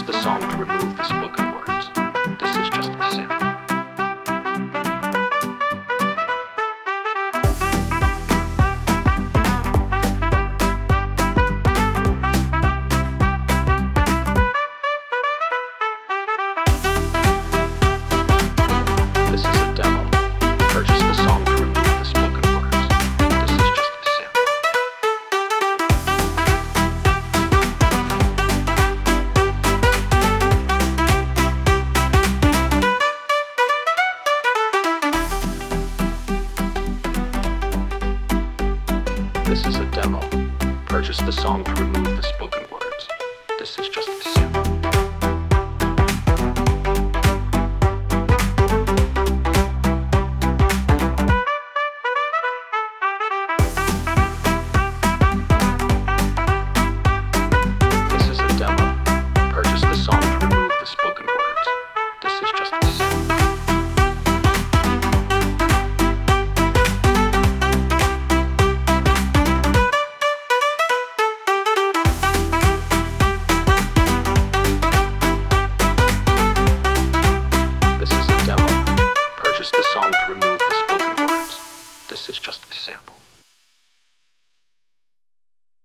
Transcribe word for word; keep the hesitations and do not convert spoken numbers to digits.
the song to remove the spoken words. This is just a sample. This is a demo. Purchase the song to remove the spoken words. This is just a sample. This is a demo. Purchase the song to remove the spoken words. This is just